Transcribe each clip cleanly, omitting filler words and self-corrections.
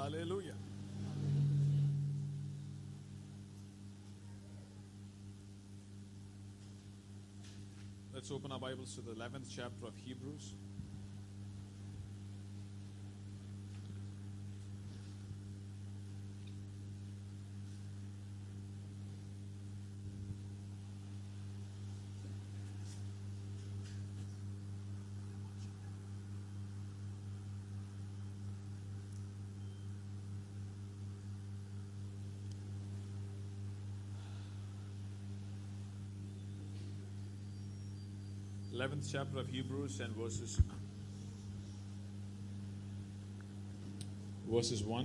Hallelujah. Let's open our Bibles to the 11th chapter of Hebrews. Eleventh chapter of Hebrews and verses 1.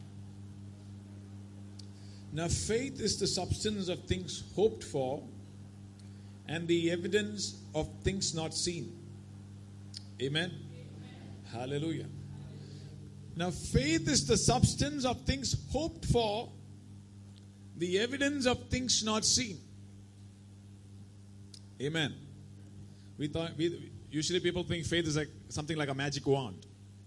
Now faith is the substance of things hoped for and the evidence of things not seen. Amen. Hallelujah. Now faith is the substance of things hoped for, the evidence of things not seen. Amen. Usually people think faith is like something like a magic wand.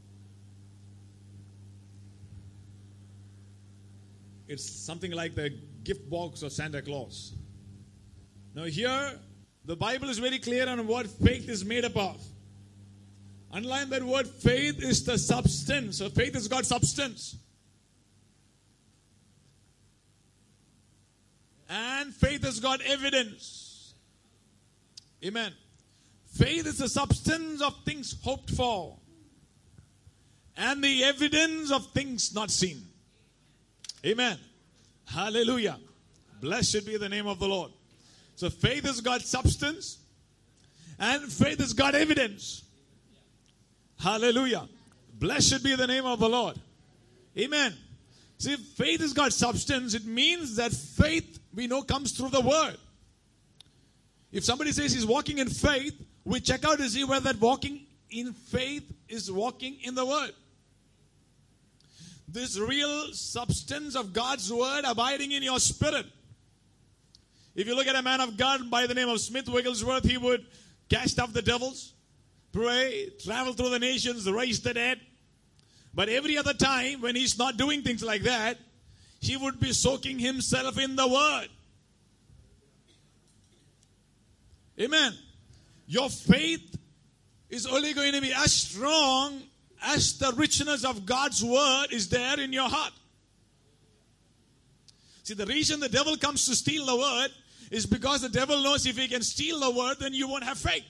It's something like the gift box of Santa Claus. Now here, the Bible is very clear on what faith is made up of. Underline that word, faith is the substance. So faith has got substance. And faith has got evidence. Amen. Faith is the substance of things hoped for and the evidence of things not seen. Amen. Hallelujah. Blessed be the name of the Lord. So faith has got substance and faith has got evidence. Hallelujah. Blessed be the name of the Lord. Amen. See, if faith has got substance, it means that faith, we know, comes through the word. If somebody says he's walking in faith, we check out to see whether that walking in faith is walking in the word. This real substance of God's word abiding in your spirit. If you look at a man of God by the name of Smith Wigglesworth, he would cast out the devils, pray, travel through the nations, raise the dead. But every other time when he's not doing things like that, he would be soaking himself in the word. Amen. Your faith is only going to be as strong as the richness of God's word is there in your heart. See, the reason the devil comes to steal the word is because the devil knows if he can steal the word, then you won't have faith.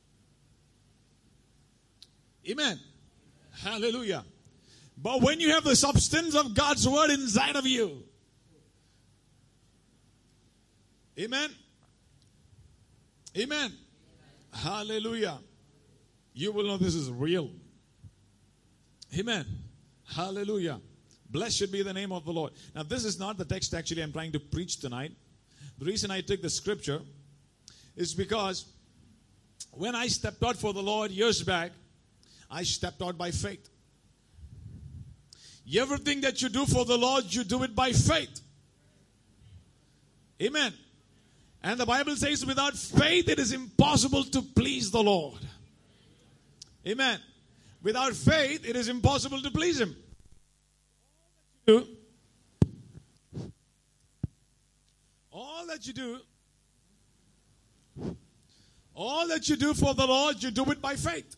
Amen. Hallelujah. But when you have the substance of God's word inside of you, amen. Amen. Hallelujah. You will know this is real. Amen. Hallelujah. Blessed be the name of the Lord. Now, this is not the text actually I'm trying to preach tonight. The reason I took the scripture is because when I stepped out for the Lord years back, I stepped out by faith. Everything that you do for the Lord, you do it by faith. Amen. And the Bible says without faith it is impossible to please the Lord. Amen. Without faith it is impossible to please Him. All that you do for the Lord, you do it by faith.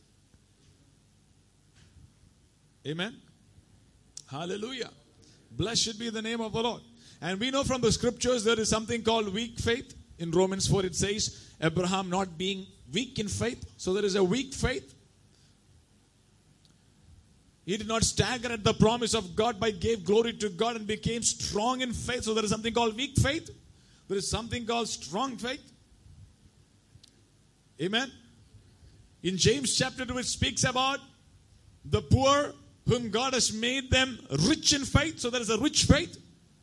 Amen. Hallelujah. Blessed be the name of the Lord. And we know from the scriptures there is something called weak faith. In Romans 4 it says, Abraham not being weak in faith. So there is a weak faith. He did not stagger at the promise of God, but gave glory to God and became strong in faith. So there is something called weak faith. There is something called strong faith. Amen. In James chapter 2 it speaks about the poor whom God has made them rich in faith. So there is a rich faith.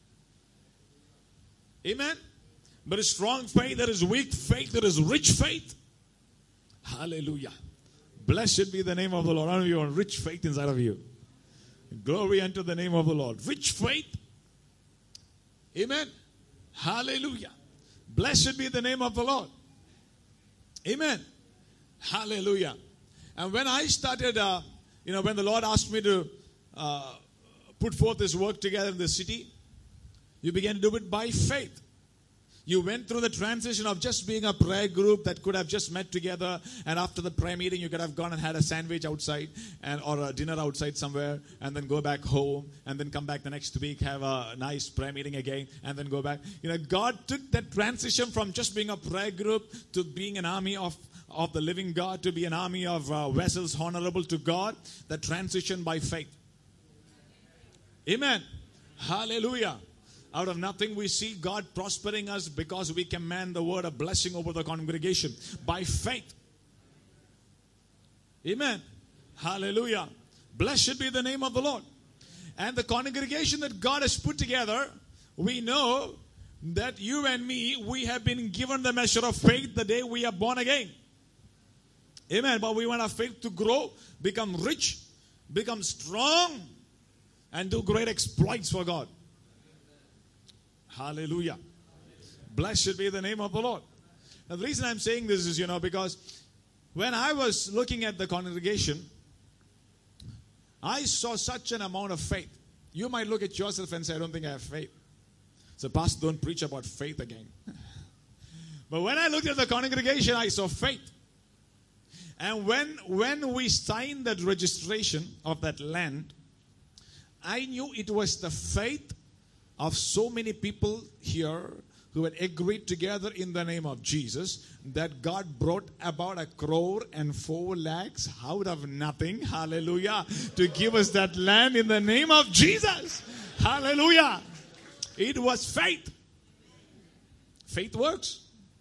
Amen. There is strong faith, there is weak faith, there is rich faith. Hallelujah. Blessed be the name of the Lord. How many of you want rich faith inside of you? Glory unto the name of the Lord. Rich faith. Amen. Hallelujah. Blessed be the name of the Lord. Amen. Hallelujah. And when I started, when the Lord asked me to put forth His work together in the city. You began to do it by faith. You went through the transition of just being a prayer group that could have just met together, and after the prayer meeting you could have gone and had a sandwich outside or a dinner outside somewhere, and then go back home, and then come back the next week, have a nice prayer meeting again, and then go back. God took that transition from just being a prayer group to being an army of the living God, to be an army of vessels honorable to God. The transition by faith. Amen. Hallelujah. Out of nothing we see God prospering us because we command the word of blessing over the congregation by faith. Amen. Hallelujah. Blessed be the name of the Lord. And the congregation that God has put together, we know that you and me, we have been given the measure of faith the day we are born again. Amen. But we want our faith to grow, become rich, become strong, and do great exploits for God. Hallelujah. Blessed be the name of the Lord. Now, the reason I'm saying this is, because when I was looking at the congregation, I saw such an amount of faith. You might look at yourself and say, I don't think I have faith. So, Pastor, don't preach about faith again. But when I looked at the congregation, I saw faith. And when we signed that registration of that land, I knew it was the faith of so many people here who had agreed together in the name of Jesus that God brought about 1.4 crore out of nothing, hallelujah, to give us that land in the name of Jesus. Hallelujah. It was faith. Faith works.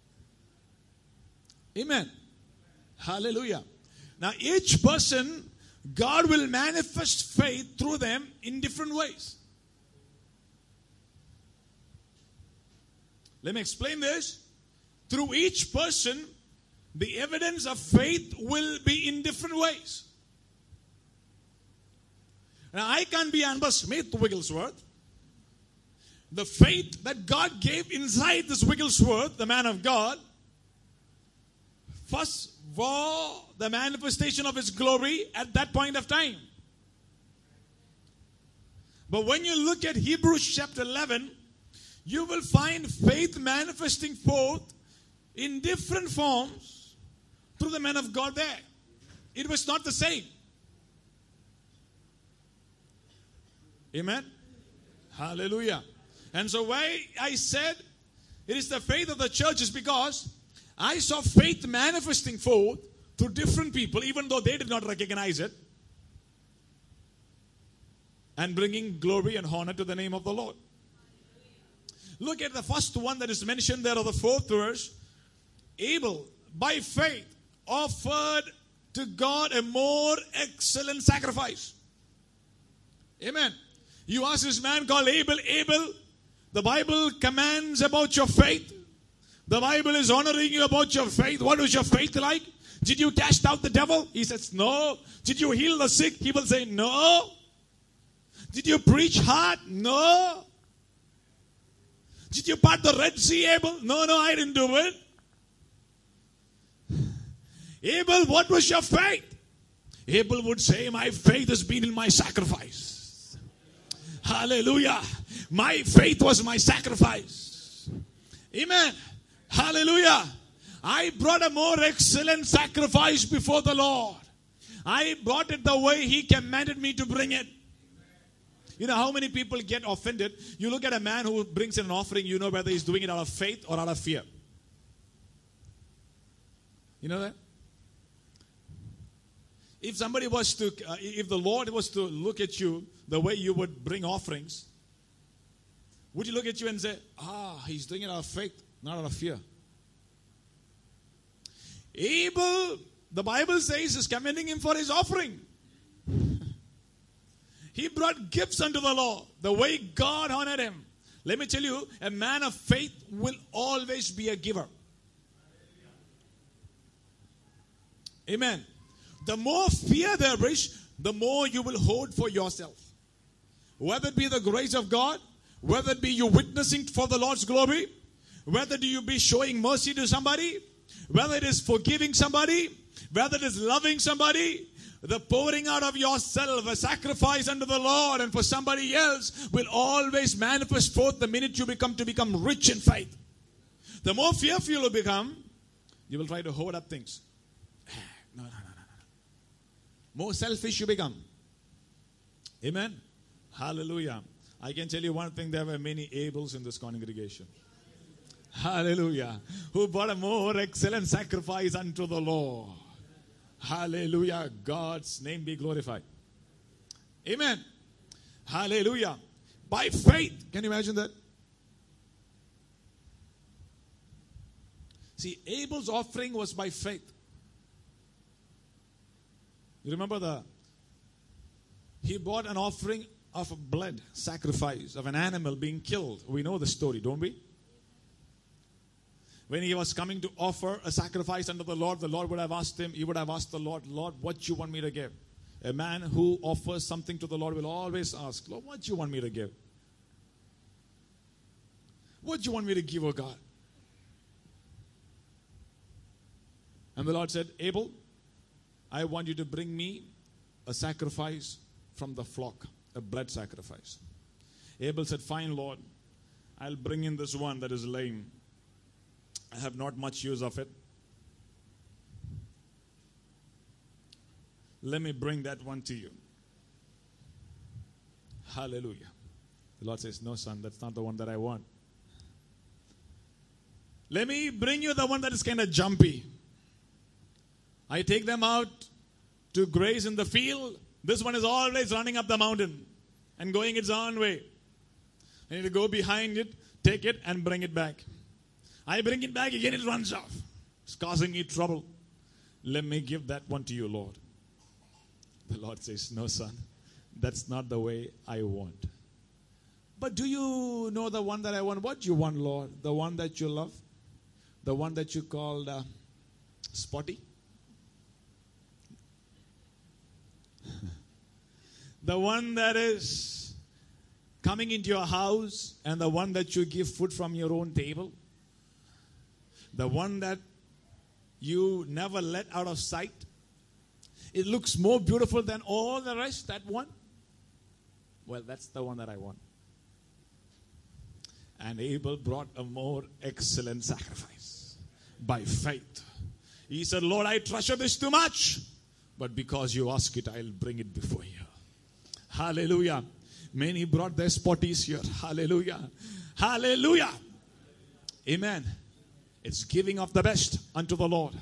Amen. Hallelujah. Now each person, God will manifest faith through them in different ways. Let me explain this. Through each person, the evidence of faith will be in different ways. Now, I can't be Amber Smith Wigglesworth. The faith that God gave inside this Wigglesworth, the man of God, first saw the manifestation of His glory at that point of time. But when you look at Hebrews chapter 11, you will find faith manifesting forth in different forms through the men of God there. It was not the same. Amen. Hallelujah. And so why I said it is the faith of the church is because I saw faith manifesting forth through different people, even though they did not recognize it, and bringing glory and honor to the name of the Lord. Look at the first one that is mentioned there of the 4th verse. Abel, by faith, offered to God a more excellent sacrifice. Amen. You ask this man called Abel, the Bible commands about your faith. The Bible is honoring you about your faith. What was your faith like? Did you cast out the devil? He says, no. Did you heal the sick? He will say, no. Did you preach hard? No. Did you part the Red Sea, Abel? No, I didn't do it. Abel, what was your faith? Abel would say, my faith has been in my sacrifice. Hallelujah. My faith was my sacrifice. Amen. Hallelujah. I brought a more excellent sacrifice before the Lord. I brought it the way He commanded me to bring it. You know how many people get offended? You look at a man who brings in an offering, you know whether he's doing it out of faith or out of fear. You know that? If somebody was to, if the Lord was to look at you the way you would bring offerings, would He look at you and say, he's doing it out of faith, not out of fear? Abel, the Bible says, is commending him for his offering. He brought gifts unto the Lord, the way God honored him. Let me tell you, a man of faith will always be a giver. Amen. The more fear there is, the more you will hold for yourself. Whether it be the grace of God, whether it be you witnessing for the Lord's glory, whether you be showing mercy to somebody, whether it is forgiving somebody, whether it is loving somebody, the pouring out of yourself, a sacrifice unto the Lord and for somebody else, will always manifest forth the minute you become rich in faith. The more fearful you will become, you will try to hoard up things. No. More selfish you become. Amen. Hallelujah. I can tell you one thing, there were many Abels in this congregation. Hallelujah. Who brought a more excellent sacrifice unto the Lord. Hallelujah. God's name be glorified. Amen. Hallelujah. By faith. Can you imagine that? See, Abel's offering was by faith. You remember he brought an offering of a blood sacrifice of an animal being killed. We know the story, don't we? When he was coming to offer a sacrifice unto the Lord would have asked him, he would have asked the Lord, Lord, what do you want me to give? A man who offers something to the Lord will always ask, Lord, what do you want me to give? What do you want me to give, oh God? And the Lord said, Abel, I want you to bring me a sacrifice from the flock, a blood sacrifice. Abel said, fine, Lord, I'll bring in this one that is lame. I have not much use of it. Let me bring that one to you. Hallelujah. The Lord says, no, son, that's not the one that I want. Let me bring you the one that is kind of jumpy. I take them out to graze in the field. This one is always running up the mountain and going its own way. I need to go behind it, take it, and bring it back. I bring it back again, it runs off. It's causing me trouble. Let me give that one to you, Lord. The Lord says, no, son, that's not the way I want. But do you know the one that I want? What do you want, Lord? The one that you love? The one that you called Spotty? The one that is coming into your house and the one that you give food from your own table? The one that you never let out of sight? It looks more beautiful than all the rest, that one? Well, that's the one that I want. And Abel brought a more excellent sacrifice by faith. He said, Lord, I treasure this too much, but because you ask it, I'll bring it before you. Hallelujah. Many brought their spotties here. Hallelujah. Hallelujah. Amen. It's giving of the best unto the Lord.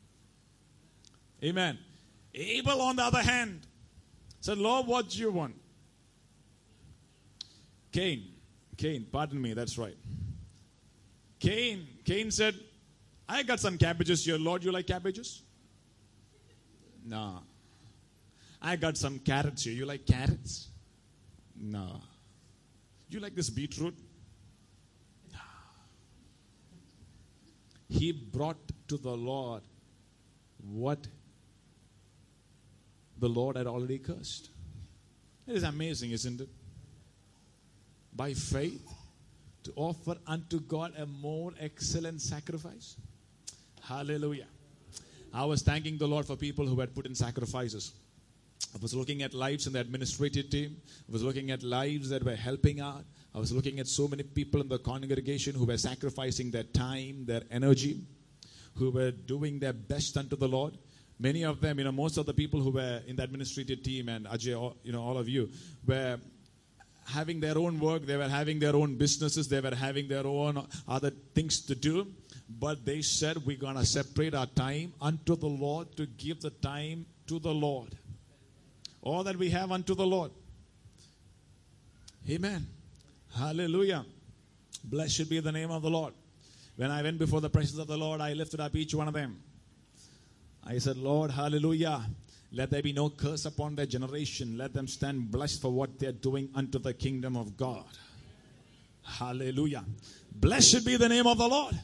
Amen. Abel, on the other hand, said, Lord, what do you want? Cain, pardon me, that's right. Cain said, I got some cabbages here. Lord, you like cabbages? No. I got some carrots here. You like carrots? No. You like this beetroot? No. He brought to the Lord what the Lord had already cursed. It is amazing, isn't it? By faith, to offer unto God a more excellent sacrifice. Hallelujah. I was thanking the Lord for people who had put in sacrifices. I was looking at lives in the administrative team. I was looking at lives that were helping out. I was looking at so many people in the congregation who were sacrificing their time, their energy, who were doing their best unto the Lord. Many of them, most of the people who were in the administrative team, and Ajay, all of you, were having their own work. They were having their own businesses. They were having their own other things to do. But they said, we're going to separate our time unto the Lord to give the time to the Lord. All that we have unto the Lord. Amen. Hallelujah. Blessed be the name of the Lord. When I went before the presence of the Lord, I lifted up each one of them. I said, Lord, hallelujah. Let there be no curse upon their generation. Let them stand blessed for what they are doing unto the kingdom of God. Hallelujah. Blessed be the name of the Lord.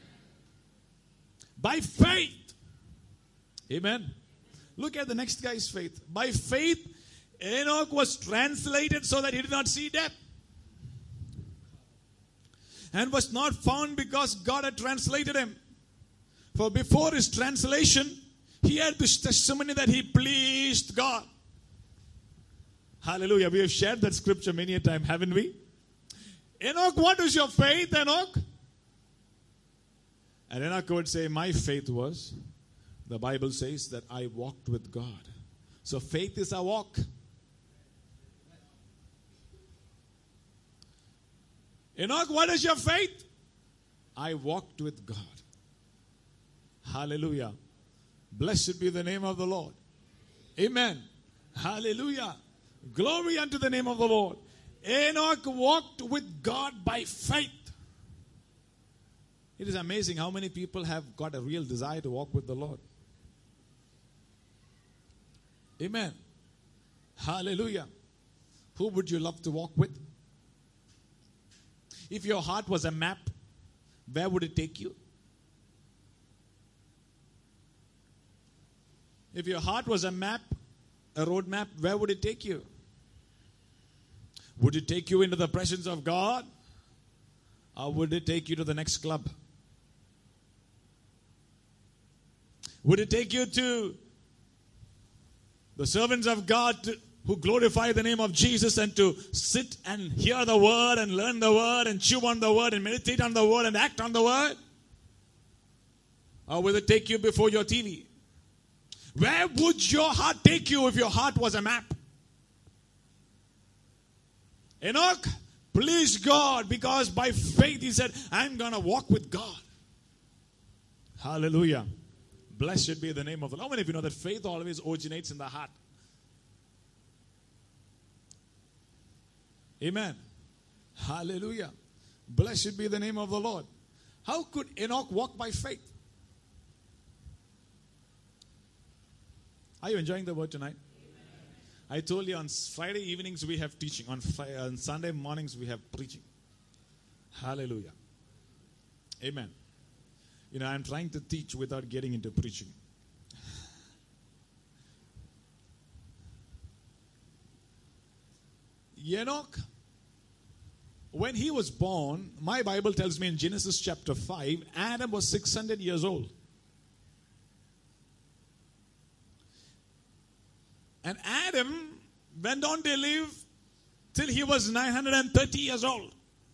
By faith. Amen. Look at the next guy's faith. By faith, Enoch was translated so that he did not see death. And was not found because God had translated him. For before his translation, He had this testimony that he pleased God. Hallelujah. We have shared that scripture many a time, haven't we? Enoch, what is your faith, Enoch? And Enoch would say, my faith was, the Bible says that I walked with God. So faith is a walk. Enoch, what is your faith? I walked with God. Hallelujah. Blessed be the name of the Lord. Amen. Hallelujah. Glory unto the name of the Lord. Enoch walked with God by faith. It is amazing how many people have got a real desire to walk with the Lord. Amen. Hallelujah. Who would you love to walk with? If your heart was a map, where would it take you? If your heart was a map, a road map, where would it take you? Would it take you into the presence of God? Or would it take you to the next club? Would it take you to the servants of God who glorify the name of Jesus and to sit and hear the word and learn the word and chew on the word and meditate on the word and act on the word? Or will it take you before your TV? Where would your heart take you if your heart was a map? Enoch pleased God because by faith he said, I'm going to walk with God. Hallelujah. Blessed be the name of the Lord. How many of you know that faith always originates in the heart? Amen. Hallelujah. Blessed be the name of the Lord. How could Enoch walk by faith? Are you enjoying the word tonight? I told you on Friday evenings we have teaching. On Sunday mornings we have preaching. Hallelujah. Amen. You know, I'm trying to teach without getting into preaching. Enoch, when he was born, my Bible tells me in Genesis chapter 5, Adam was 600 years old. And Adam went on to live till he was 930 years old.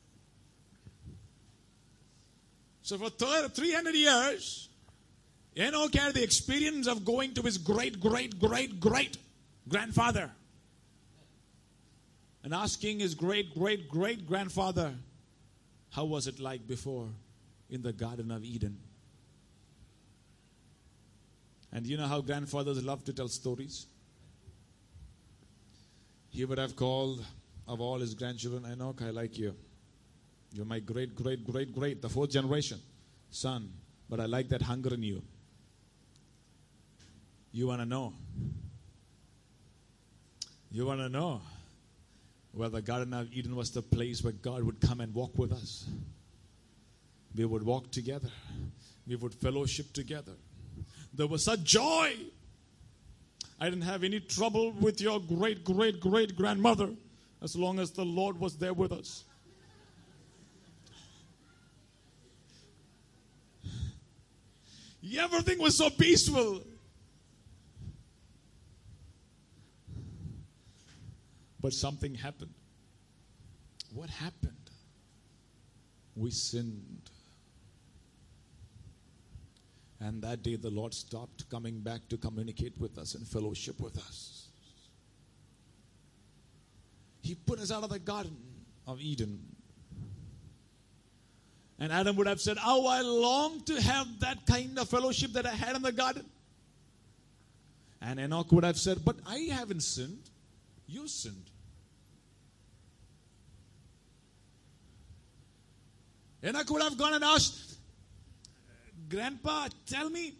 So for 300 years, Enoch had the experience of going to his great-great-great-great-grandfather and asking his great-great-great-grandfather, how was it like before in the Garden of Eden? And you know how grandfathers love to tell stories? He would have called of all his grandchildren, Enoch, I like you. You're my great, the fourth generation son. But I like that hunger in you. You want to know? You want to know where the Garden of Eden was the place where God would come and walk with us. We would walk together. We would fellowship together. There was such joy. I didn't have any trouble with your great-grandmother as long as the Lord was there with us. Everything was so peaceful. But something happened. What happened? We sinned. And that day the Lord stopped coming back to communicate with us and fellowship with us. He put us out of the Garden of Eden. And Adam would have said, oh, I long to have that kind of fellowship that I had in the garden. And Enoch would have said, but I haven't sinned. You sinned. Enoch would have gone and asked, Grandpa, tell me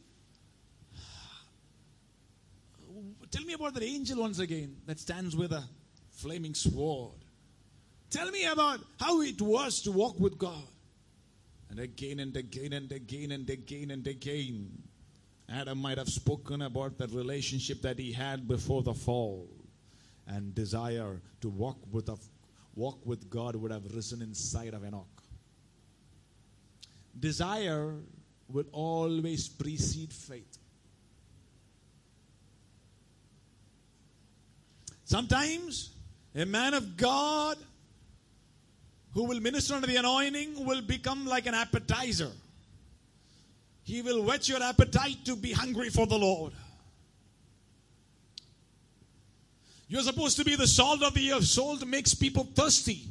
about the angel once again that stands with a flaming sword. Tell me about how it was to walk with God. And again and again and again and again and again, Adam might have spoken about the relationship that he had before the fall. And desire to walk with God would have risen inside of Enoch. Desire will always precede faith. Sometimes a man of God who will minister under the anointing will become like an appetizer. He will whet your appetite to be hungry for the Lord. You're supposed to be the salt of the earth. Salt makes people thirsty.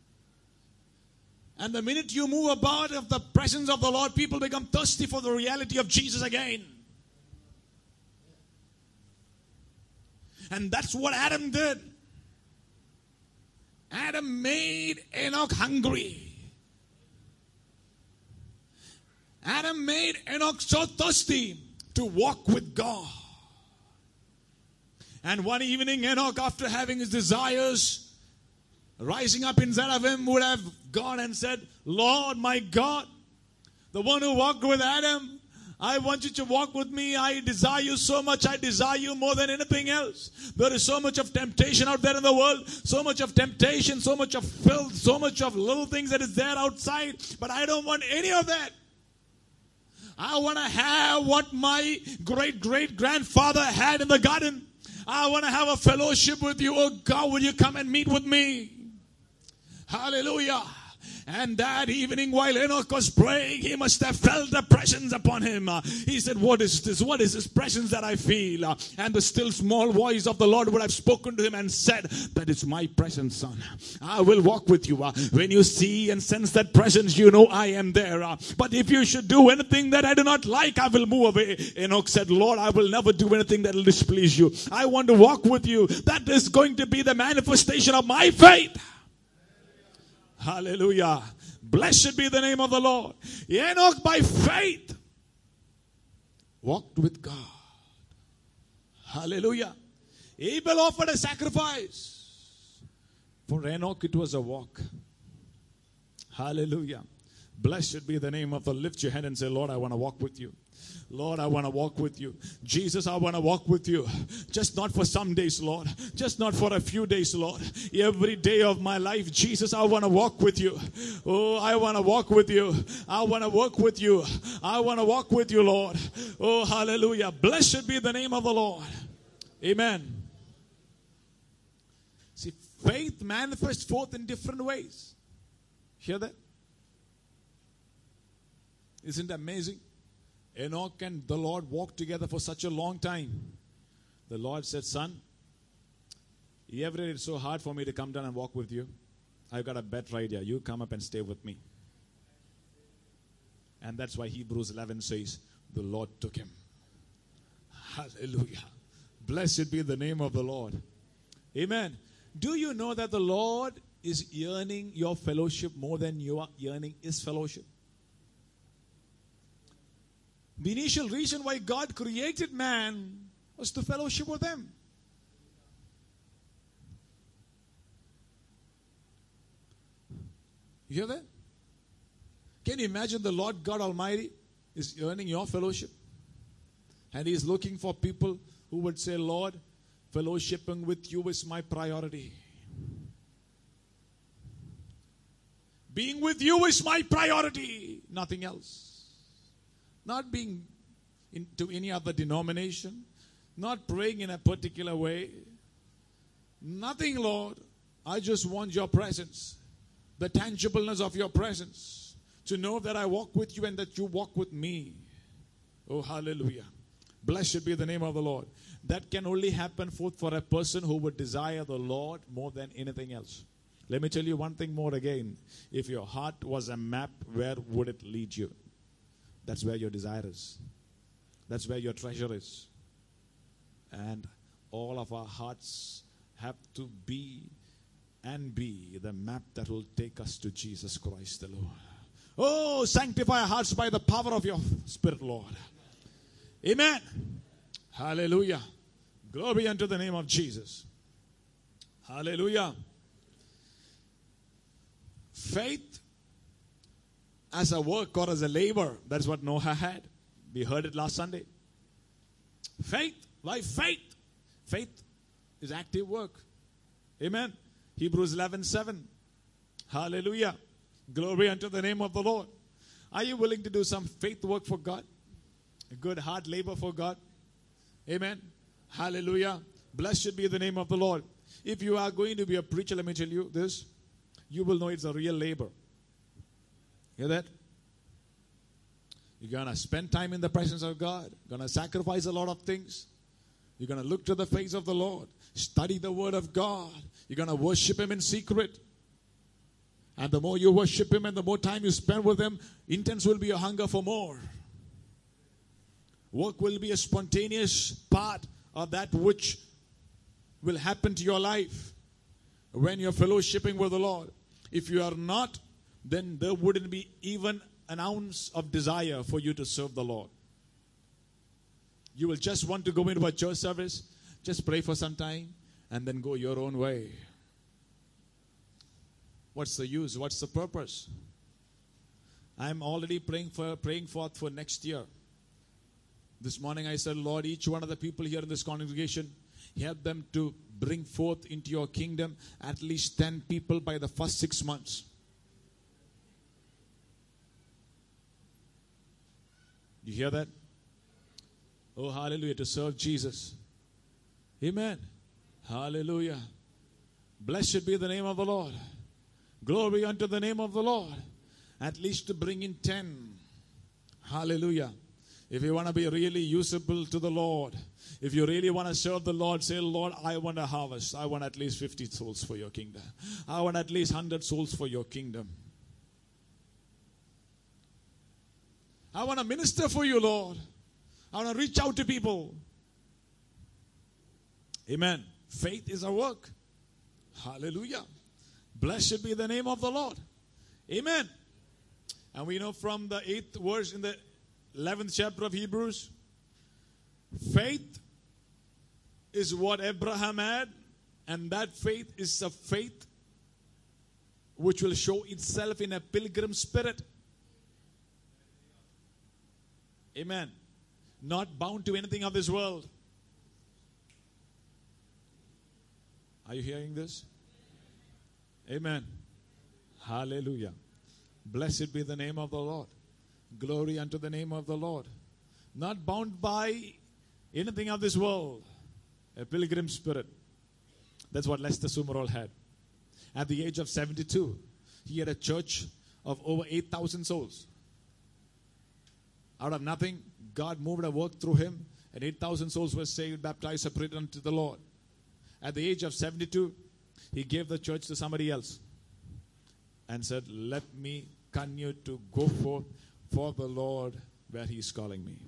And the minute you move about of the presence of the Lord, people become thirsty for the reality of Jesus again. And that's what Adam did. Adam made Enoch hungry. Adam made Enoch so thirsty to walk with God. And one evening, Enoch, after having his desires rising up inside of him, would have gone and said, Lord, my God, the one who walked with Adam, I want you to walk with me. I desire you so much. I desire you more than anything else. There is so much of temptation out there in the world. So much of temptation, so much of filth, so much of little things that is there outside. But I don't want any of that. I want to have what my great-great-grandfather had in the garden. I want to have a fellowship with you. Oh God, will you come and meet with me? Hallelujah. And that evening while Enoch was praying, he must have felt the presence upon him. He said, what is this? What is this presence that I feel? And the still small voice of the Lord would have spoken to him and said, that is my presence, son. I will walk with you. When you see and sense that presence, you know I am there. But if you should do anything that I do not like, I will move away. Enoch said, Lord, I will never do anything that will displease you. I want to walk with you. That is going to be the manifestation of my faith. Hallelujah. Blessed be the name of the Lord. Enoch by faith walked with God. Hallelujah. Abel offered a sacrifice. For Enoch it was a walk. Hallelujah. Blessed be the name of the Lord. Lift your hand and say, Lord, I want to walk with you. Lord, I want to walk with you. Jesus, I want to walk with you. Just not for some days, Lord. Just not for a few days, Lord. Every day of my life, Jesus, I want to walk with you. Oh, I want to walk with you. I want to walk with you. I want to walk with you, Lord. Oh, hallelujah. Blessed be the name of the Lord. Amen. See, faith manifests forth in different ways. Hear that? Isn't it amazing? Enoch and the Lord walked together for such a long time. The Lord said, son, it's so hard for me to come down and walk with you. I've got a better idea. You come up and stay with me. And that's why Hebrews 11 says, the Lord took him. Hallelujah. Blessed be the name of the Lord. Amen. Do you know that the Lord is yearning your fellowship more than you are yearning his fellowship? The initial reason why God created man was to fellowship with him. You hear that? Can you imagine the Lord God Almighty is yearning your fellowship? And he is looking for people who would say, Lord, fellowshipping with you is my priority. Being with you is my priority. Nothing else. Not being into any other denomination. Not praying in a particular way. Nothing, Lord. I just want your presence. The tangibleness of your presence. To know that I walk with you and that you walk with me. Oh, hallelujah. Blessed be the name of the Lord. That can only happen for a person who would desire the Lord more than anything else. Let me tell you one thing more again. If your heart was a map, where would it lead you? That's where your desire is. That's where your treasure is. And all of our hearts have to be the map that will take us to Jesus Christ the Lord. Oh, sanctify our hearts by the power of your Spirit, Lord. Amen. Hallelujah. Glory unto the name of Jesus. Hallelujah. Faith as a work or as a labor. That's what Noah had. We heard it last Sunday. Faith. Why faith? Faith is active work. Amen. Hebrews 11:7. Hallelujah. Glory unto the name of the Lord. Are you willing to do some faith work for God? A good hard labor for God? Amen. Hallelujah. Blessed be the name of the Lord. If you are going to be a preacher, let me tell you this, you will know it's a real labor. Hear that? You're going to spend time in the presence of God. You're going to sacrifice a lot of things. You're going to look to the face of the Lord. Study the Word of God. You're going to worship Him in secret. And the more you worship Him and the more time you spend with Him, intense will be your hunger for more. Work will be a spontaneous part of that which will happen to your life when you're fellowshipping with the Lord. If you are not, then there wouldn't be even an ounce of desire for you to serve the Lord. You will just want to go into a church service, just pray for some time, and then go your own way. What's the use? What's the purpose? I'm already praying forth for next year. This morning I said, Lord, each one of the people here in this congregation, help them to bring forth into your kingdom at least 10 people by the first 6 months. You hear that? Oh, hallelujah, to serve Jesus. Amen. Hallelujah. Blessed be the name of the Lord. Glory unto the name of the Lord. At least to bring in 10. Hallelujah. If you want to be really usable to the Lord, if you really want to serve the Lord, say, Lord, I want a harvest. I want at least 50 souls for your kingdom. I want at least 100 souls for your kingdom. I want to minister for you, Lord. I want to reach out to people. Amen. Faith is a work. Hallelujah. Blessed be the name of the Lord. Amen. And we know from the 8th verse in the 11th chapter of Hebrews, faith is what Abraham had, and that faith is a faith which will show itself in a pilgrim spirit. Amen. Not bound to anything of this world. Are you hearing this? Amen. Hallelujah. Blessed be the name of the Lord. Glory unto the name of the Lord. Not bound by anything of this world. A pilgrim spirit. That's what Lester Sumrall had. At the age of 72, he had a church of over 8,000 souls. Out of nothing, God moved a work through him, and 8,000 souls were saved, baptized, separated unto the Lord. At the age of 72, he gave the church to somebody else and said, let me continue to go forth for the Lord where He is calling me.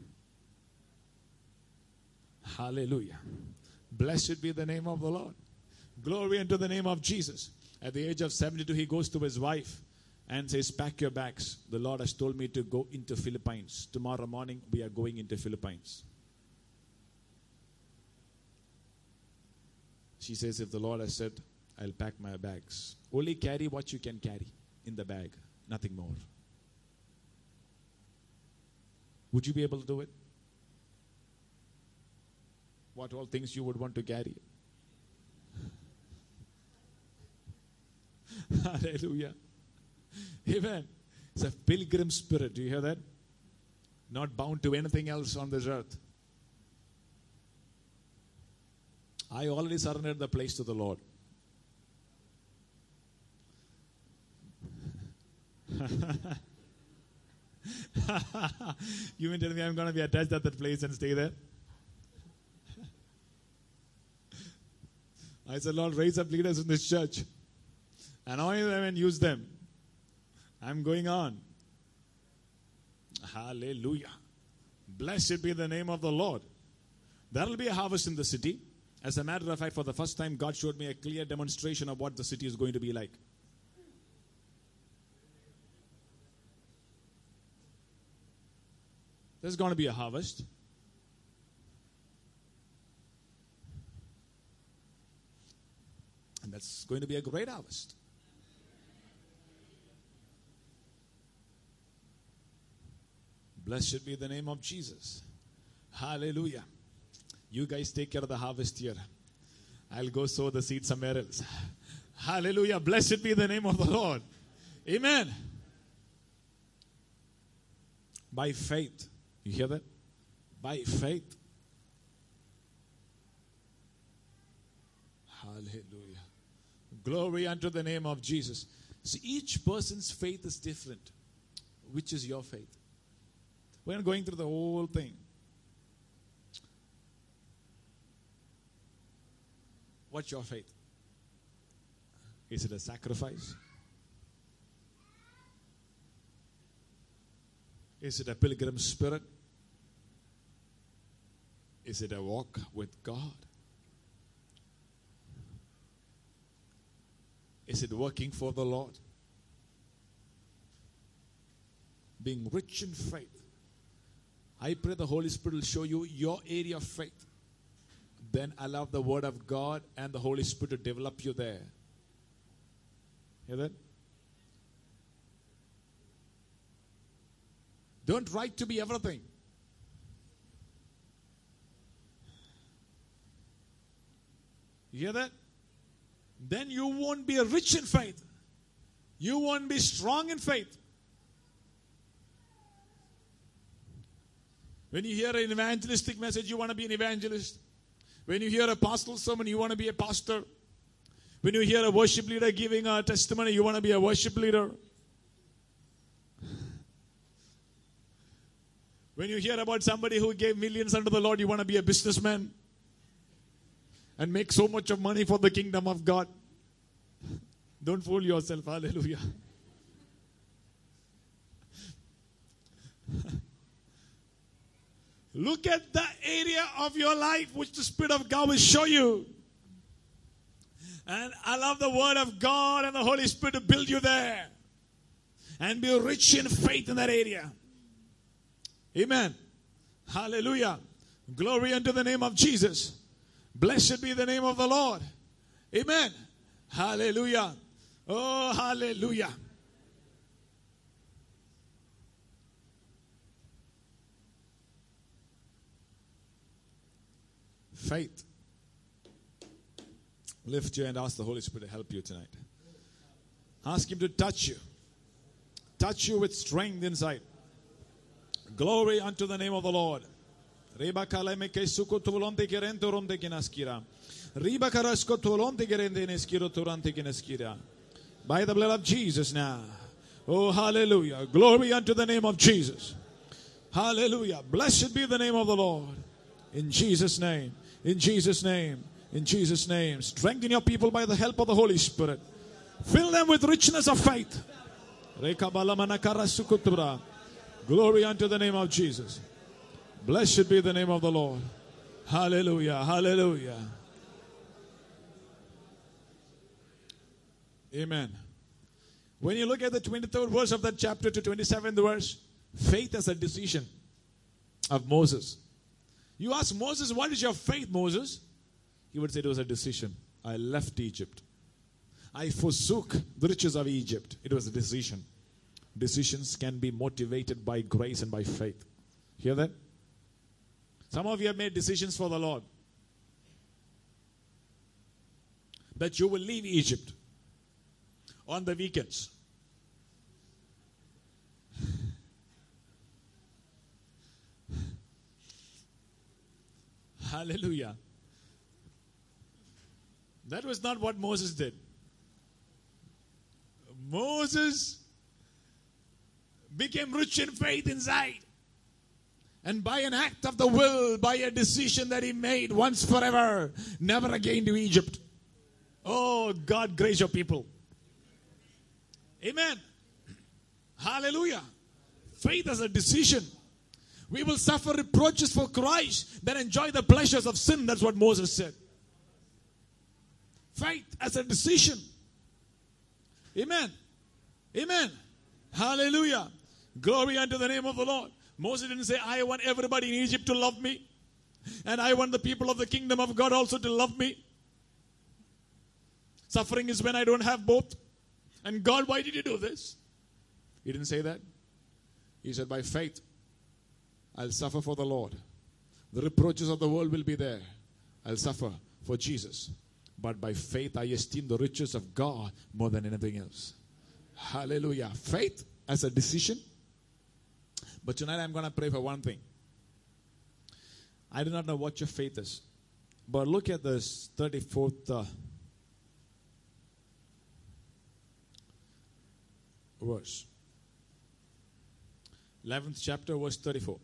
Hallelujah. Blessed be the name of the Lord. Glory unto the name of Jesus. At the age of 72, he goes to his wife and says, pack your bags. The Lord has told me to go into Philippines. Tomorrow morning, we are going into Philippines. She says, if the Lord has said, I'll pack my bags. Only carry what you can carry in the bag. Nothing more. Would you be able to do it? What all things you would want to carry? Hallelujah. Amen. It's a pilgrim spirit. Do you hear that? Not bound to anything else on this earth. I already surrendered the place to the Lord. You mean tell me I'm going to be attached at that place and stay there? I said, Lord, raise up leaders in this church. Anoint them and use them. I'm going on. Hallelujah. Blessed be the name of the Lord. There will be a harvest in the city. As a matter of fact, for the first time, God showed me a clear demonstration of what the city is going to be like. There's going to be a harvest. And that's going to be a great harvest. Blessed be the name of Jesus. Hallelujah. You guys take care of the harvest here. I'll go sow the seed somewhere else. Hallelujah. Blessed be the name of the Lord. Amen. By faith. You hear that? By faith. Hallelujah. Glory unto the name of Jesus. See, each person's faith is different. Which is your faith? We're not going through the whole thing. What's your faith? Is it a sacrifice? Is it a pilgrim spirit? Is it a walk with God? Is it working for the Lord? Being rich in faith. I pray the Holy Spirit will show you your area of faith. Then allow the Word of God and the Holy Spirit to develop you there. Hear that? Don't try to be everything. You hear that? Then you won't be rich in faith. You won't be strong in faith. When you hear an evangelistic message, you want to be an evangelist. When you hear a pastoral sermon, you want to be a pastor. When you hear a worship leader giving a testimony, you want to be a worship leader. When you hear about somebody who gave millions unto the Lord, you want to be a businessman and make so much of money for the kingdom of God. Don't fool yourself. Hallelujah. Look at the area of your life which the Spirit of God will show you. And allow the Word of God and the Holy Spirit to build you there. And be rich in faith in that area. Amen. Hallelujah. Glory unto the name of Jesus. Blessed be the name of the Lord. Amen. Hallelujah. Oh, hallelujah. Faith. Lift your hand, ask the Holy Spirit to help you tonight. Ask Him to touch you. Touch you with strength inside. Glory unto the name of the Lord. By the blood of Jesus now. Oh, hallelujah. Glory unto the name of Jesus. Hallelujah. Blessed be the name of the Lord. In Jesus' name. In Jesus' name. In Jesus' name. Strengthen your people by the help of the Holy Spirit. Fill them with richness of faith. Glory unto the name of Jesus. Blessed be the name of the Lord. Hallelujah. Hallelujah. Amen. When you look at the 23rd verse of that chapter to 27th verse, faith as a decision of Moses. You ask Moses, what is your faith, Moses? He would say it was a decision. I left Egypt. I forsook the riches of Egypt. It was a decision. Decisions can be motivated by grace and by faith. Hear that? Some of you have made decisions for the Lord. That you will leave Egypt on the weekends. Hallelujah. That was not what Moses did. Moses became rich in faith inside. And by an act of the will, by a decision that he made once forever, never again to Egypt. Oh, God, grace your people. Amen. Hallelujah. Faith is a decision. We will suffer reproaches for Christ, then enjoy the pleasures of sin. That's what Moses said. Faith as a decision. Amen. Amen. Hallelujah. Glory unto the name of the Lord. Moses didn't say, I want everybody in Egypt to love me. And I want the people of the kingdom of God also to love me. Suffering is when I don't have both. And God, why did you do this? He didn't say that. He said, by faith, I'll suffer for the Lord. The reproaches of the world will be there. I'll suffer for Jesus. But by faith, I esteem the riches of God more than anything else. Hallelujah. Faith as a decision. But tonight I'm going to pray for one thing. I do not know what your faith is. But look at this 34th verse. 11th chapter, verse 34.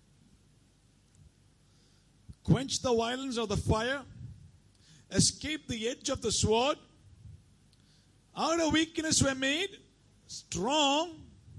Quench the violence of the fire, escape the edge of the sword. Out of weakness were made strong.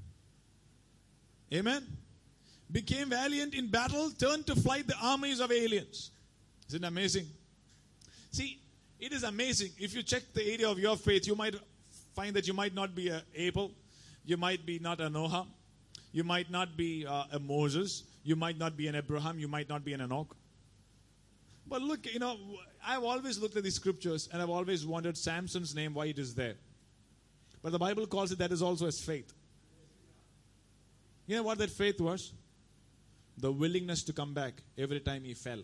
Amen. Became valiant in battle, turned to flight the armies of aliens. Isn't it amazing? See, it is amazing. If you check the area of your faith, you might find that you might not be a Abel. You might be not a Noah. You might not be a Moses. You might not be an Abraham. You might not be an Enoch. But look, I've always looked at these scriptures and I've always wondered Samson's name, why it is there. But the Bible calls it that is also as faith. You know what that faith was? The willingness to come back every time he fell.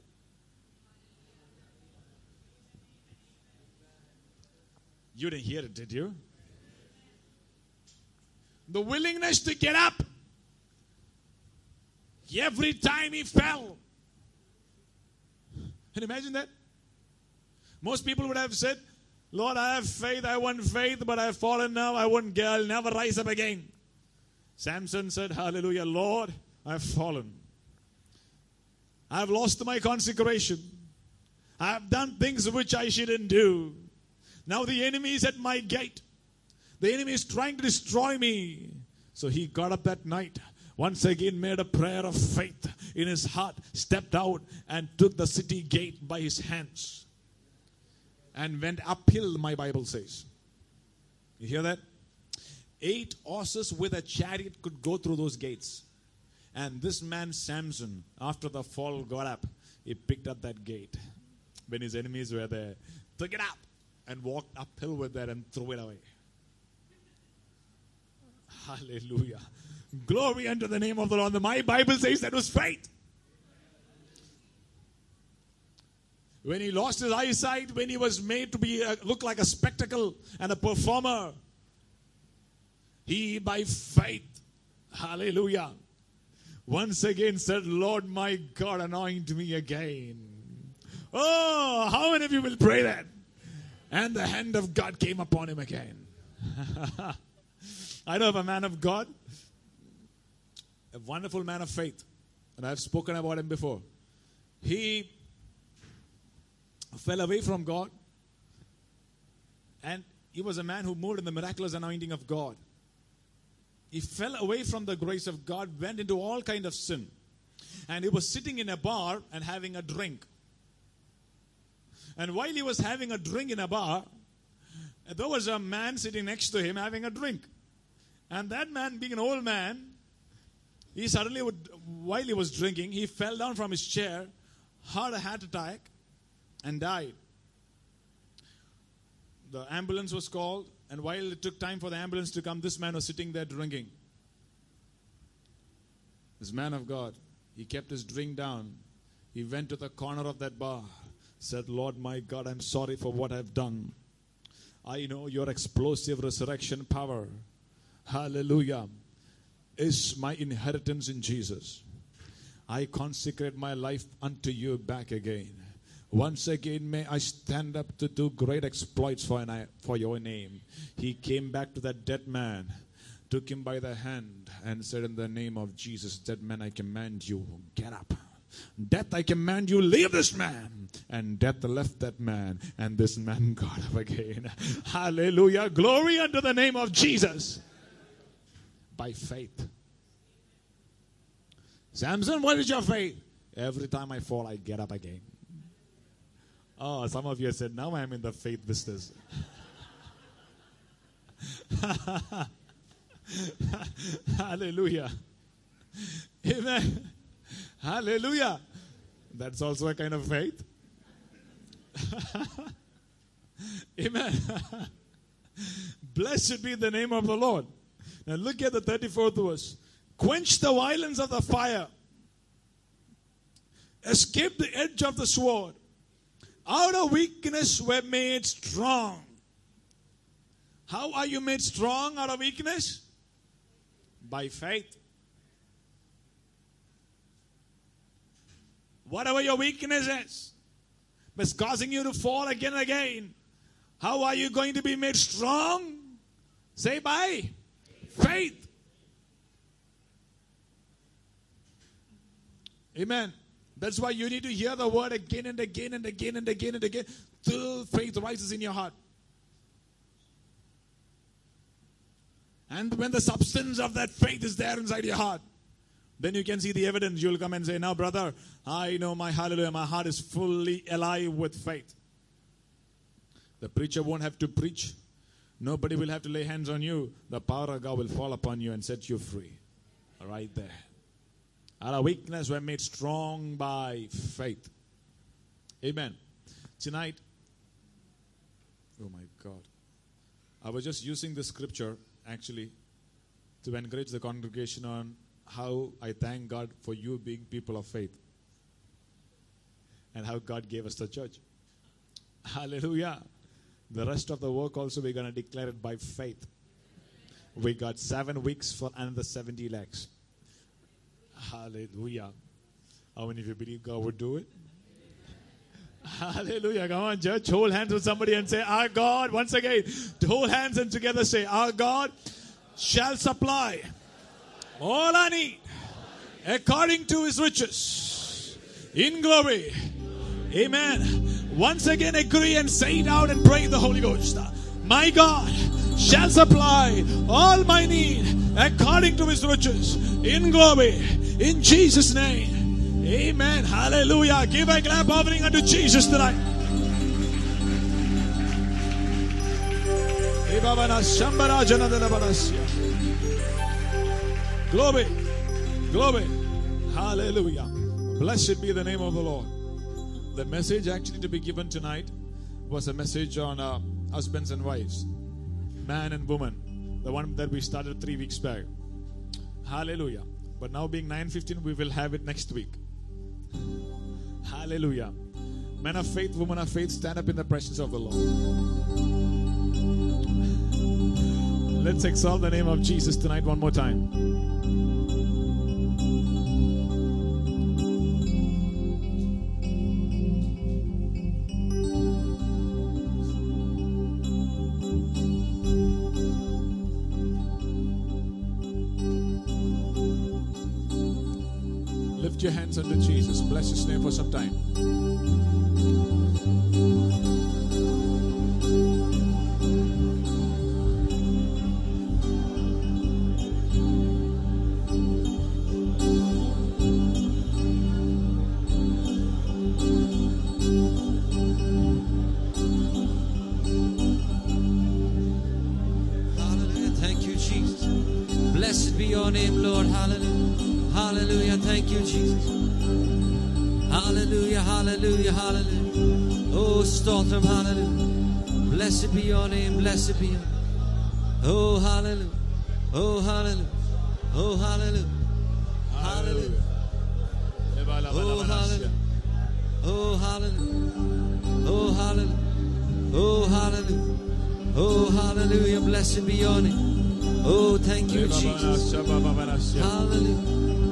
You didn't hear it, did you? The willingness to get up every time he fell. Can you imagine that? Most people would have said, Lord, I have faith, I want faith, but I have fallen now, I'll never rise up again. Samson said, hallelujah, Lord, I have fallen. I have lost my consecration. I have done things which I shouldn't do. Now the enemy is at my gate. The enemy is trying to destroy me. So he got up that night, once again made a prayer of faith in his heart, stepped out and took the city gate by his hands and went uphill, my Bible says. You hear that? 8 horses with a chariot could go through those gates. And this man Samson, after the fall, got up. He picked up that gate when his enemies were there, took it up and walked uphill with that and threw it away. Hallelujah. Glory unto the name of the Lord. My Bible says that was faith. When he lost his eyesight, when he was made to be look like a spectacle and a performer, he by faith, hallelujah, once again said, Lord my God, anoint me again. Oh, how many of you will pray that? And the hand of God came upon him again. I know of a man of God, a wonderful man of faith, and I've spoken about him before. He fell away from God, and he was a man who moved in the miraculous anointing of God. He fell away from the grace of God, went into all kind of sin, and he was sitting in a bar and having a drink. And while he was having a drink in a bar, there was a man sitting next to him having a drink. And that man, being an old man, he suddenly, while he was drinking, he fell down from his chair, had a heart attack, and died. The ambulance was called, and while it took time for the ambulance to come, this man was sitting there drinking. This man of God, he kept his drink down. He went to the corner of that bar, said, Lord my God, I'm sorry for what I've done. I know your explosive resurrection power, hallelujah, is my inheritance in Jesus. I consecrate my life unto you back again. Once again, may I stand up to do great exploits for your name. He came back to that dead man, took him by the hand, and said, in the name of Jesus, dead man, I command you, get up. Death, I command you, leave this man. And death left that man, and this man got up again. Hallelujah. Glory unto the name of Jesus. By faith. Samson, what is your faith? Every time I fall, I get up again. Oh, some of you said, now I'm in the faith business. Hallelujah. Amen. Hallelujah. That's also a kind of faith. Amen. Blessed be the name of the Lord. Now look at the 34th verse. Quench the violence of the fire. Escape the edge of the sword. Out of weakness were made strong. How are you made strong out of weakness? By faith. Whatever your weakness is, that's causing you to fall again and again. How are you going to be made strong? Say by faith. Amen. That's why you need to hear the word again and again and again and again and again till faith rises in your heart. And when the substance of that faith is there inside your heart, then you can see the evidence. You'll come and say, now brother, I know my hallelujah, my heart is fully alive with faith. The preacher won't have to preach. Nobody will have to lay hands on you. The power of God will fall upon you and set you free. Right there. Our weakness were made strong by faith. Amen. Tonight, oh my God. I was just using this scripture actually to encourage the congregation on how I thank God for you being people of faith. And how God gave us the church. Hallelujah. The rest of the work also we're going to declare it by faith. We got 7 weeks for another 70 lakhs. Hallelujah. How many of you believe God would do it? Hallelujah. Come on, church. Hold hands with somebody and say, our God, once again, hold hands and together say, our God shall supply all I need according to his riches in glory. Amen. Once again, agree and say it out and pray in the Holy Ghost. My God shall supply all my need according to his riches in glory. In Jesus' name. Amen. Hallelujah. Give a clap offering unto Jesus tonight. Glory. Glory. Hallelujah. Blessed be the name of the Lord. The message actually to be given tonight was a message on husbands and wives, man and woman, the one that we started 3 weeks back. Hallelujah. But now being 9:15, we will have it next week. Hallelujah. Men of faith, women of faith, stand up in the presence of the Lord. Let's exalt the name of Jesus tonight one more time. Lift your hands unto Jesus. Bless his name for some time. Hallelujah. Thank you, Jesus. Blessed be your name, Lord. Hallelujah. Hallelujah. Thank you, Jesus. Hallelujah. Hallelujah. Hallelujah. Oh, Stotram. Hallelujah. Blessed be your name. Blessed be your name. Oh, hallelujah. Oh, hallelujah. Oh, hallelujah. Hallelujah. Oh, hallelujah. Oh, hallelujah. Oh, hallelujah. Oh, hallelujah. Oh, hallelujah. Blessed be your name. Oh, thank you, Jesus. Hallelujah.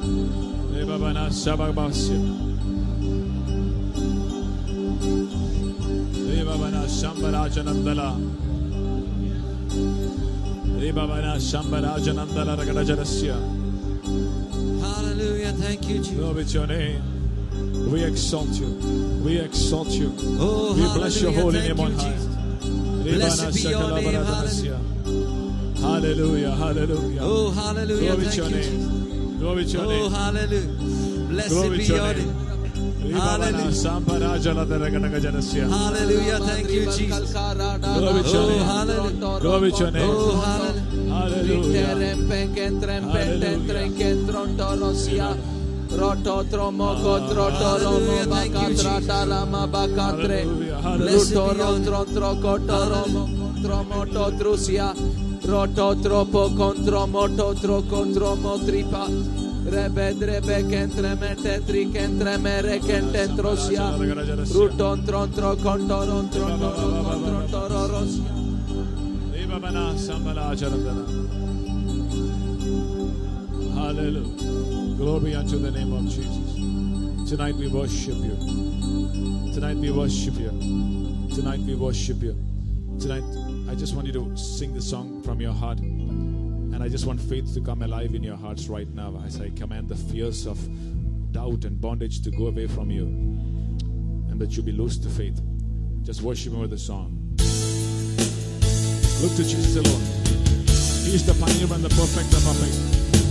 Hallelujah. Thank you, Jesus. Glory to your name. We exalt you. We exalt you. Oh, we bless your holy thank name on you, high. Jesus. Blessed be your name. Hallelujah. Hallelujah. Hallelujah. Oh, hallelujah. Glory to Thank your you, name. Jesus. Glory to your Oh, name. hallelujah. Blessed Glory be to your your name. name. Hallelujah. Thank you, Jesus. Glory to your Oh, name. hallelujah. Glory to your name. Oh, hallelujah. Hallelujah. Roto tromoko trotoromo bakatra dalama bakatre Luto rotro troko toromo tromoto trusia Roto tropo contromoto troko tromo tripa Rebe drebe kentremete trikentremere kententrosia Ruton trontro contoron trontororosia Hallelujah. Glory unto the name of Jesus. Tonight we worship you. Tonight we worship you. Tonight we worship you. Tonight I just want you to sing the song from your heart. And I just want faith to come alive in your hearts right now as I command the fears of doubt and bondage to go away from you, and that you be loose to faith. Just worship Him with a song. Look to Jesus alone. He is the pioneer and the perfecter of our faith.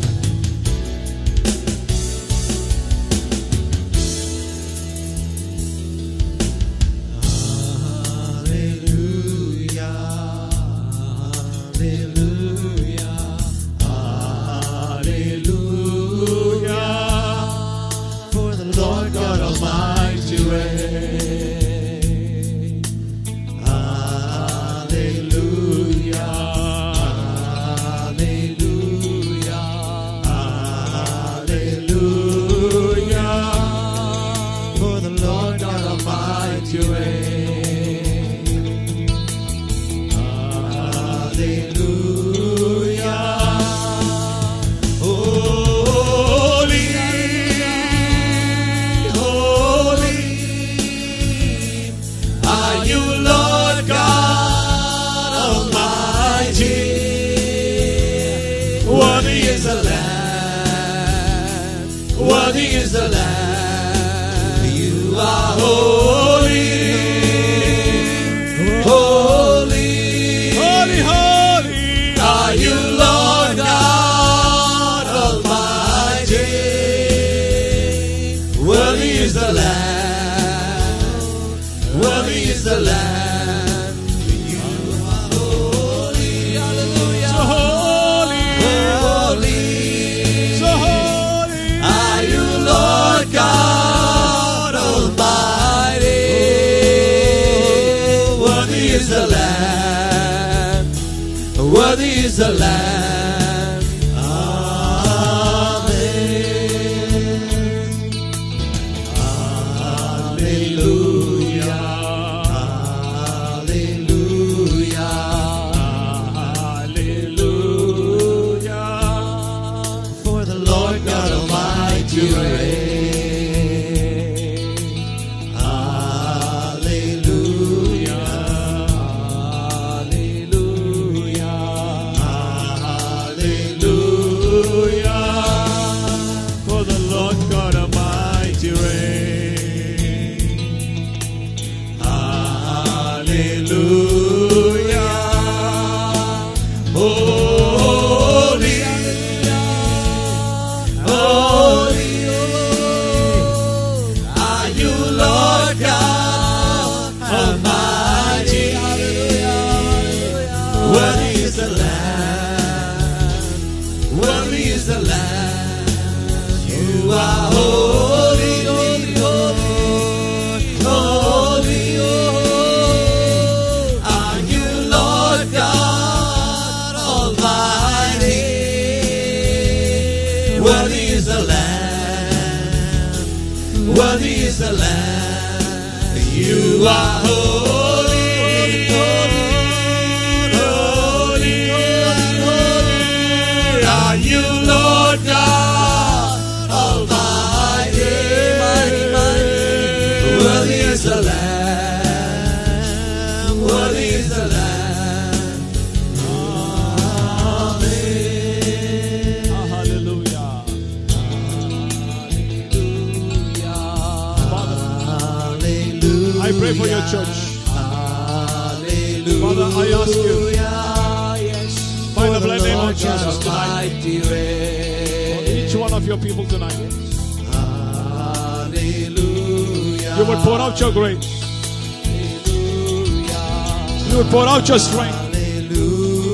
Your strength. You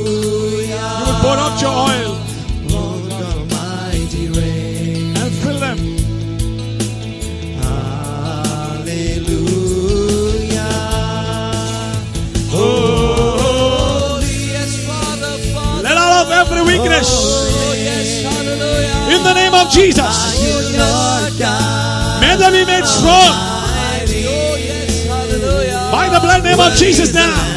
would pour out your oil and fill them. Hallelujah. Oh, yes, Father, Father. Let out of every weakness. Oh, yes, hallelujah. In the name of Jesus. May they be made strong. Oh, yes, hallelujah. By the blood name of Jesus now.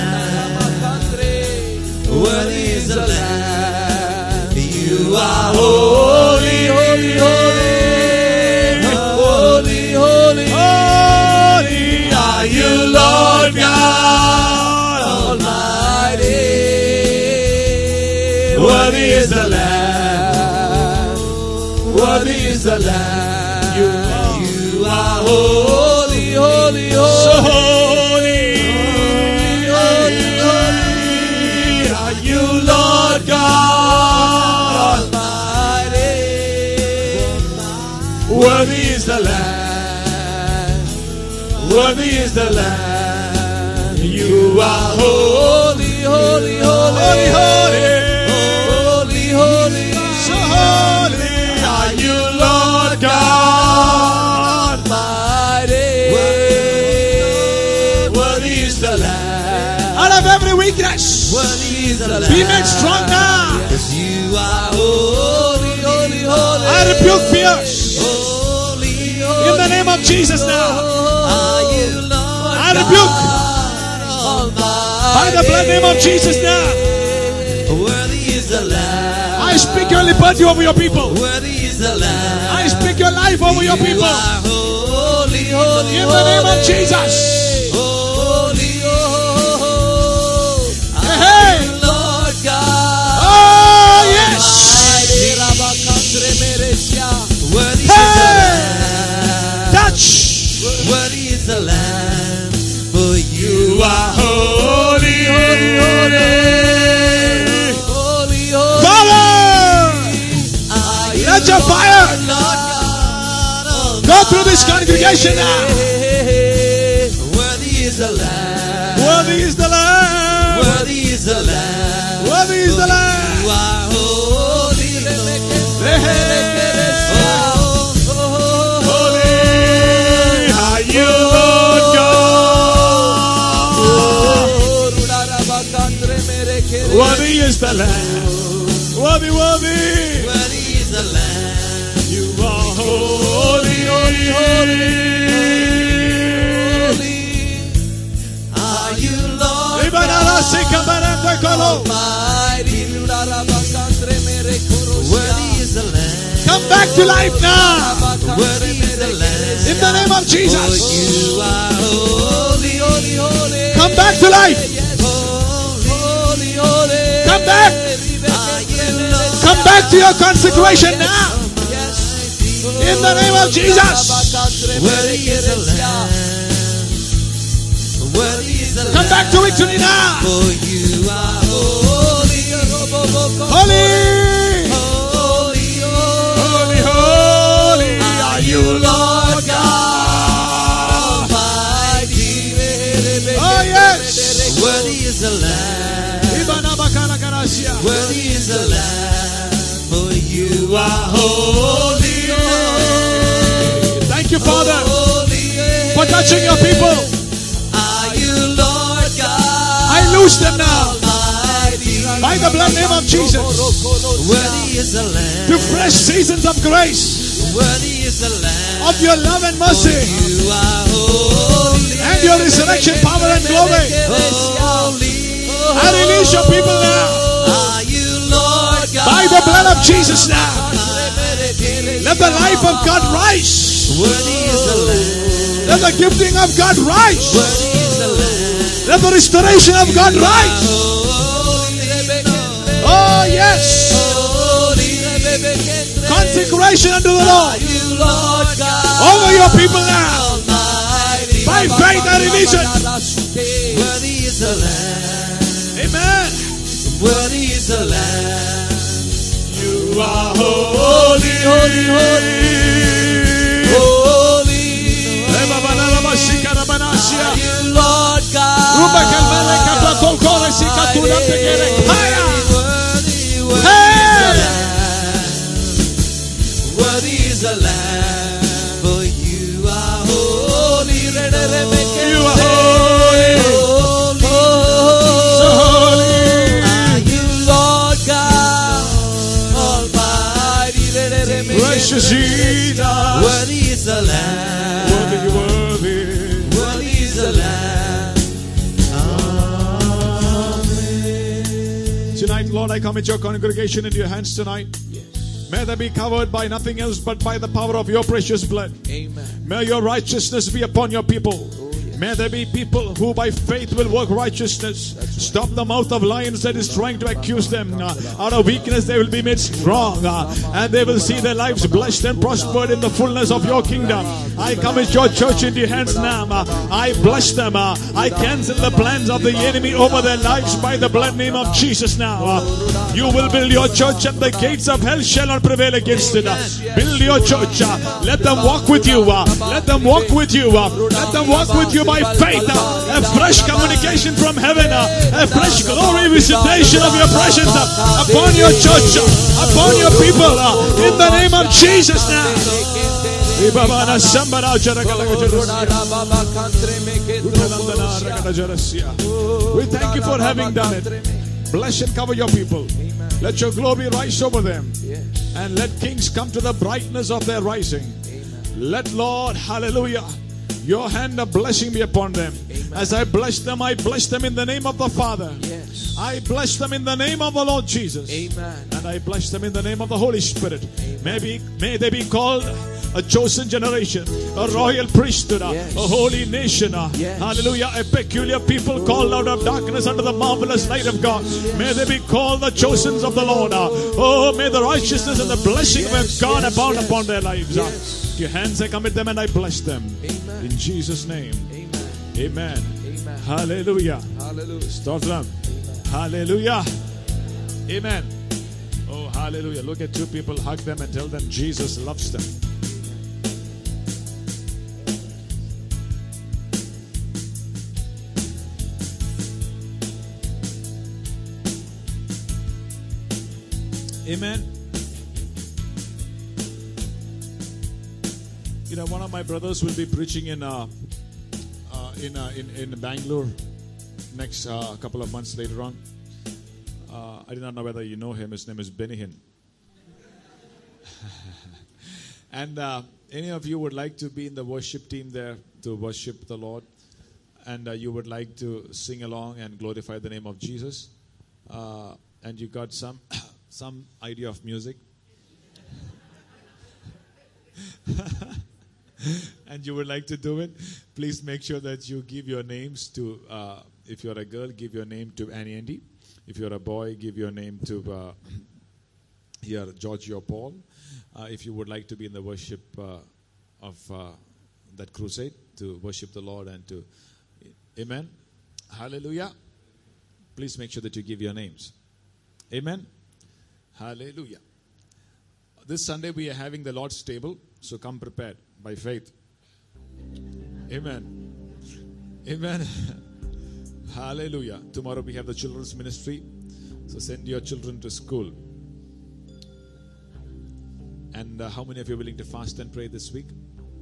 Worthy is the Lamb. You are holy, holy, holy, holy, holy, holy. Are you, Lord God Almighty? Worthy is the Lamb. Worthy is the Lamb. You are holy, holy, so holy. holy, holy are you, Lord God. Worthy is the Lamb. Worthy is the Lamb. You are holy, Holy, holy, holy, holy, holy. holy, holy. So holy are you, Lord God. Worthy is the Lamb. Out of every weakness, be made strong now. Because you are holy, holy, holy. I rebuke fears Holy, in the name of Jesus now. are you, Lord I rebuke by the blood name of Jesus now. Worthy is the Lamb. I speak your liberty over your people. Worthy is the Lamb. I speak your life over your You people. are holy, holy, In the name of Jesus. holy, holy. Hey. Lord God. Oh, yes. Worthy is the Hey. Lamb. Touch. Worthy is the Lamb. For you You are holy, holy, holy. Father, let your fire go through this congregation now. Worthy is the Lamb. Worthy is the Lamb. Worthy is the Lamb. Worthy is the Lamb. You are holy, Holy are you, Lord God. Worthy is the Lamb. Worthy, worthy. Worthy is the Lamb. You are holy, holy, holy. Are you Lord Worthy is the Lamb. Come back to life now. Worthy is the Lamb. In the name of For Jesus. you are holy, holy, holy. Come back to life. Holy, holy. Come back. Are you Lord? Come back to your consecration now. In the name of Jesus. Worthy is the Lamb. Worthy is the Lamb. Come back to victory now. For you are holy, Holy. holy, Holy, holy are you, Lord God. Almighty. Oh, yes. Worthy is the Lamb. Worthy is the Lamb. For you are holy, Thank you, Father, holy. for touching your people. Are you Lord God? I loose them now Almighty. by the blood name of Jesus Worthy is the Lamb. to fresh seasons of grace, Worthy is the Lamb. of your love and mercy, You are holy, and your resurrection power and glory. holy. I release your people now Are you Lord God? by the blood of Jesus now. Let the life of God rise. Worthy is the Lamb. Let the gifting of God rise. Worthy is the Lamb. Let the restoration of God rise. Holy, Oh, yes. holy. Consecration unto the Lord You Lord God. over your people now. Almighty. By faith I release it. Worthy is the Lamb. Amen. Worthy is the Lamb. You are holy, holy, holy. Holy. You Lord God. Worthy, worthy, worthy is the Lamb. For you are holy. You are holy. So holy. Are you Lord God Almighty? Precious Jesus. Worthy is the Lamb. Worthy, worthy. Worthy is the Lamb. Amen. Tonight, Lord, I commit your congregation into your hands tonight. May they be covered by nothing else but by the power of your precious blood. Amen. May your righteousness be upon your people. May there be people who by faith will work righteousness. Stop the mouth of lions that is trying to accuse them. Out of weakness they will be made strong. And they will see their lives blessed and prospered in the fullness of your kingdom. I commit your church into your hands now. I bless them. I cancel the plans of the enemy over their lives by the blood name of Jesus now. You will build your church and the gates of hell shall not prevail against it. Build your church. Let them walk with you. Let them walk with you. Let them walk with you by faith. A fresh communication from heaven. A fresh glory visitation of your presence upon your church, upon your people. In the name of Jesus now. We thank you for having done it. Bless and cover your people. Let your glory rise over them. And let kings come to the brightness of their rising. Let, Lord, hallelujah, your hand of blessing be upon them. As I bless them in the name of the Father. I bless them in the name of the Lord Jesus. And I bless them in the name of the Holy Spirit. May they be called a chosen generation, a royal priesthood, a holy nation, hallelujah, a peculiar people called out of darkness under the marvelous light of God. May they be called the chosens of the Lord. Oh, may the righteousness and the blessing of God abound upon their lives. To your hands I commit them and I bless them. In Jesus' name. Amen. Hallelujah. Stotram. Hallelujah. Amen. Oh, hallelujah. Look at two people, hug them and tell them Jesus loves them. Amen. You know, one of my brothers will be preaching in Bangalore next couple of months later on. I do not know whether you know him. His name is Benihin. And any of you would like to be in the worship team there to worship the Lord, and you would like to sing along and glorify the name of Jesus, and you got some idea of music, and you would like to do it, please make sure that you give your names to, if you're a girl, give your name to Annie Andy. If you're a boy, give your name to George or Paul. If you would like to be in the worship of that crusade, to worship the Lord and to, amen, hallelujah, please make sure that you give your names. Amen. Hallelujah. This Sunday we are having the Lord's table, so come prepared by faith. Amen. Amen. Hallelujah. Tomorrow we have the children's ministry, so send your children to school. And how many of you are willing to fast and pray this week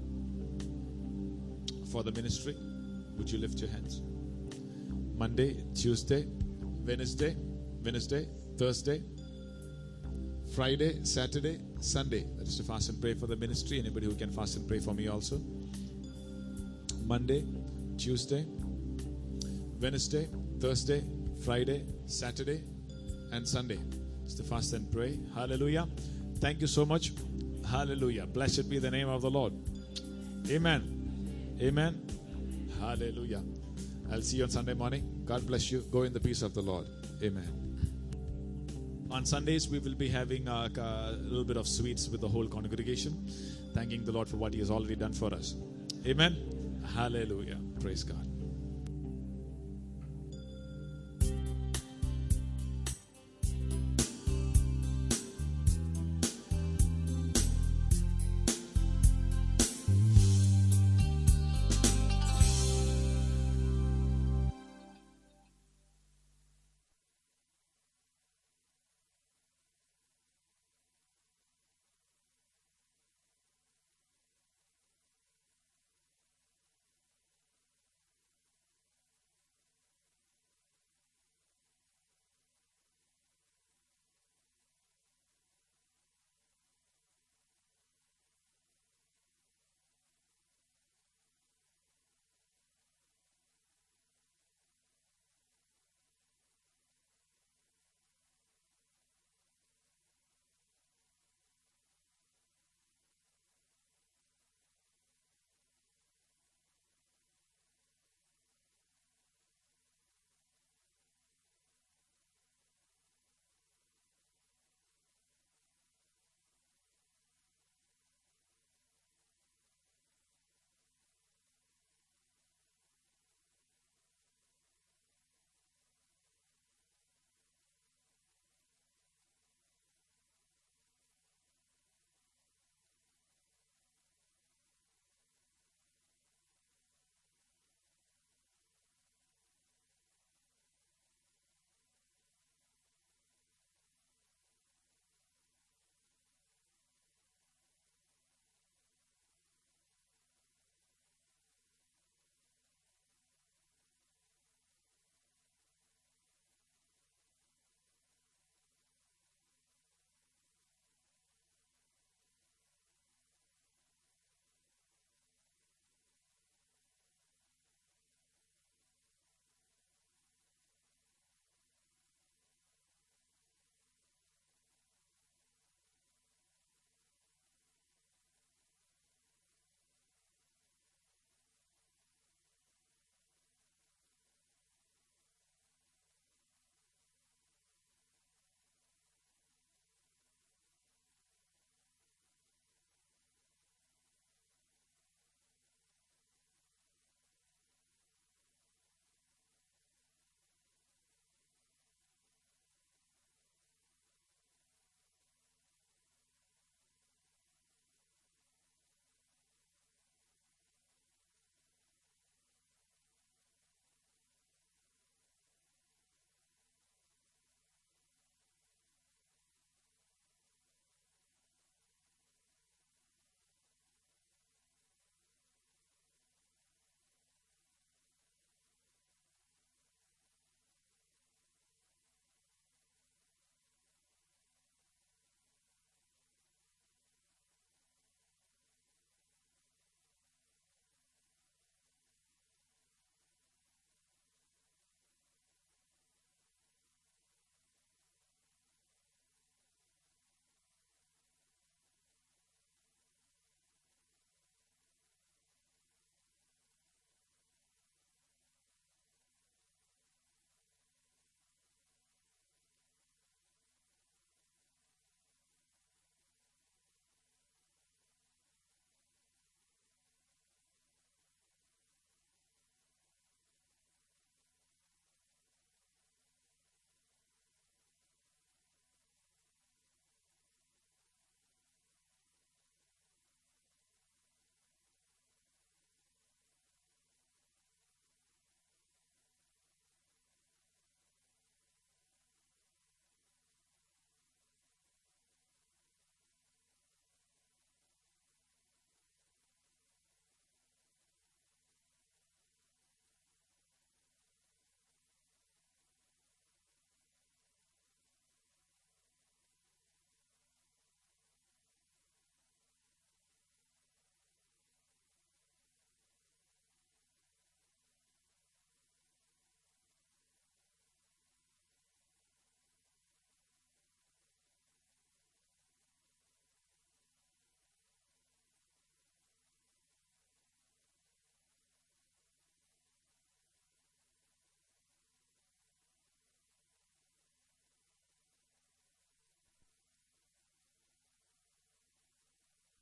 for the ministry? Would you lift your hands? Monday, Tuesday, Wednesday, Thursday, Friday, Saturday, Sunday. That is to fast and pray for the ministry. Anybody who can fast and pray for me also. Monday, Tuesday, Wednesday, Thursday, Friday, Saturday, and Sunday. It's to fast and pray. Hallelujah. Thank you so much. Hallelujah. Blessed be the name of the Lord. Amen. Amen. Hallelujah. I'll see you on Sunday morning. God bless you. Go in the peace of the Lord. Amen. On Sundays, we will be having a little bit of sweets with the whole congregation, thanking the Lord for what He has already done for us. Amen. Hallelujah. Praise God.